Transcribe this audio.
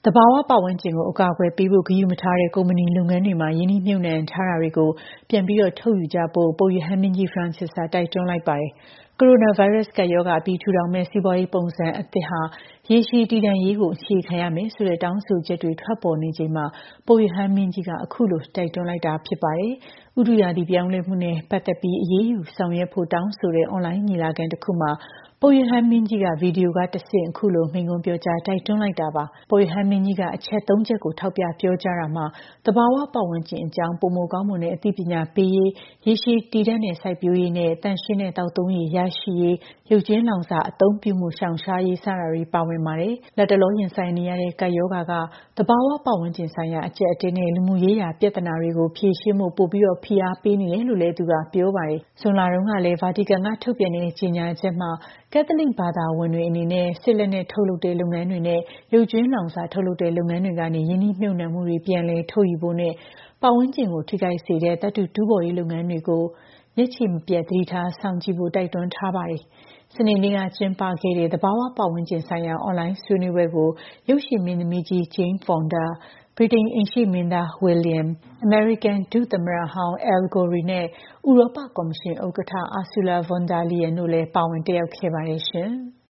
တဘာဝပတ်ဝန်းကျင်ကိုအကာအကွယ်ပေးဖို့ဂရုမထားတဲ့ကုမ္ပဏီလုပ်ငန်းတွေမှာယင်းနှိမ့်မြုပ်နှံထားတာတွေကိုပြန်ပြီးထုတ်ယူကြဖို့ပုပ်ရဟန်းမင်းကြီး Francis ကတိုက်တွန်းလိုက်ပါတယ်။ ကိုရိုနာဗိုင်းရပ်စ်ကပ်ရောဂါအပြီးထူထောင်မယ့်စီးပွားရေးပုံစံအသစ်ဟာရေရှည်တည်တံ့ရေးကိုအခြေခံရမယ်ဆိုတဲ့တောင်းဆိုချက်တွေထွက်ပေါ်နေချိန်မှာပုပ်ရဟန်းမင်းကြီးကအခုလိုတိုက်တွန်းလိုက်တာဖြစ်ပါတယ်။ဥတုရာသီပြောင်းလဲမှုနဲ့ပတ်သက်ပြီးအရေးယူဆောင်ရွက်ဖို့တောင်းဆိုတဲ့အွန်လိုင်းညီလာခံတစ်ခုမှာပုပ်ရဟန်းမင်းကြီးကဗီဒီယိုကတဆင့်အခုလိုမိန့်ခွန်းပြောကြားတိုက်တွန်းလိုက်တာပါ။ပုပ်ရဟန်းမင်းကြီးကအချက် 3 ချက်ကိုထောက်ပြပြောကြားတာမှာတဘာဝပတ်ဝန်းကျင်အကြောင်းပိုမိုကောင်းမွန်တဲ့အသိပညာပေးရေးရေရှည်တည်တံ့တဲ့စိုက်ပျိုးရေးနဲ့သန့်ရှင်းတဲ့သောက်သုံးရေရရှိရေးရုပ်ကြွင်းလောင်စာအသုံးပြုမှုရှောင်ရှားရေးစတာတွေပါဝင်ပါတယ်။လက်တလောရင်ဆိုင်နေရတဲ့ကပ်ရောဂါကတဘာဝပတ်ဝန်းကျင်ဆိုင်ရာအကျပ်အတည်းနဲ့လူမှုရေးရာပြဿနာတွေကိုဖြေရှင်းဖို့ပိုပြီးဖိအားပေးနေတယ်လို့လည်းသူကပြောပါတယ်။ဇွန်လတုန်းကလည်းဗာတီကန်ကထုတ်ပြန်တဲ့ကြေညာချက်မှာကက်သလစ်ဘာသာဝင်တွေအနေနဲ့စစ်လက်နက်ထုတ်လုပ်တဲ့လုပ်ငန်းတွေနဲ့ရုပ်ကြွင်းလောင်စာထုတ်လုပ်တဲ့လုပ်ငန်းတွေကနေယင်းနှိမ့်မြုပ်နှံမှုတွေပြန်လည်ထုတ်ယူဖို့နဲ့ပတ်ဝန်းကျင်ကိုထိခိုက်စေတဲ့သတ္တုတူးဖော်ရေးလုပ်ငန်းတွေကိုမျက်ခြေမပြတ်သတိထားစောင့်ကြည့်ဖို့တိုက်တွန်းထားပါတယ်။စနေနေ့ကကျင်းပခဲ့တဲ့သဘာဝပတ်ဝန်းကျင်ဆိုင်ရာအွန်လိုင်းဆွေးနွေးပွဲကိုရုပ်ရှင်မင်းသမီးကြီး Jane Fondaဗြိတိန်အိမ်ရှေ့မင်းသား William အမေရိကန်ဒုသမ္မတဟောင်း Al Gore နဲ့ ဥရောပကော်မရှင်ဥက္ကဋ္ဌ Ursula von der Leyen တို့လည်းပါဝင်တက်ရောက်ခဲ့ပါတယ်ရှင်။